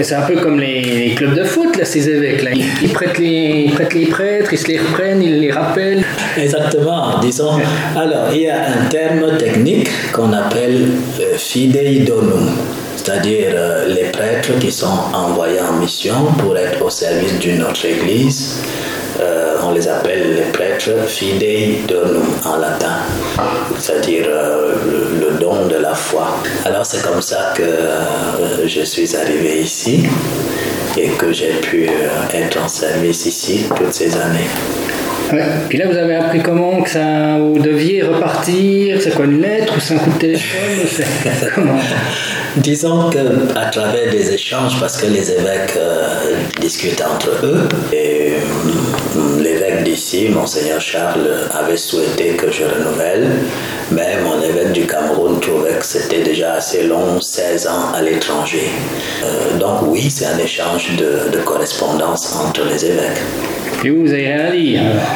C'est un peu comme les clubs de foot, là, ces évêques. Là. Ils prêtent les prêtres, ils se les reprennent, ils les rappellent. Exactement, disons. Alors, il y a un terme technique qu'on appelle fidei donum, c'est-à-dire les prêtres qui sont envoyés en mission pour être au service d'une autre église. On les appelle les prêtres fidei donum en latin, c'est-à-dire le don de la foi. Alors c'est comme ça que je suis arrivé ici et que j'ai pu être en service ici toutes ces années. Ouais. Puis là, vous avez appris comment que ça, vous deviez repartir. C'est quoi, une lettre ou c'est un coup de téléphone? C'est comment? Disons qu'à travers des échanges, parce que les évêques discutent entre eux, et l'évêque d'ici, Monseigneur Charles, avait souhaité que je renouvelle, mais mon évêque du Cameroun trouvait que c'était déjà assez long, 16 ans à l'étranger. Donc oui, c'est un échange de correspondance entre les évêques. Et vous avez rien dit.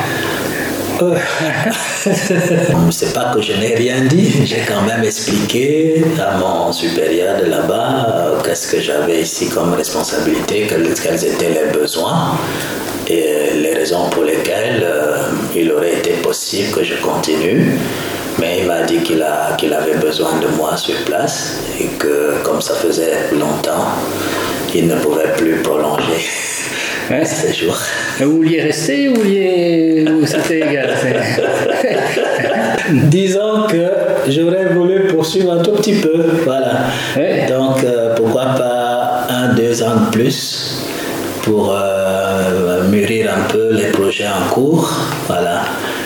C'est pas que je n'ai rien dit, j'ai quand même expliqué à mon supérieur de là-bas qu'est-ce que j'avais ici comme responsabilité, quels étaient les besoins et les raisons pour lesquelles il aurait été possible que je continue. Mais il m'a dit qu'il avait besoin de moi sur place et que comme ça faisait longtemps, il ne pouvait plus prolonger. Ouais. Ce jour. Vous vouliez rester ou c'était égal? Disons que j'aurais voulu poursuivre un tout petit peu, voilà. Ouais. Donc pourquoi pas 1-2 ans de plus pour mûrir un peu les projets en cours, voilà.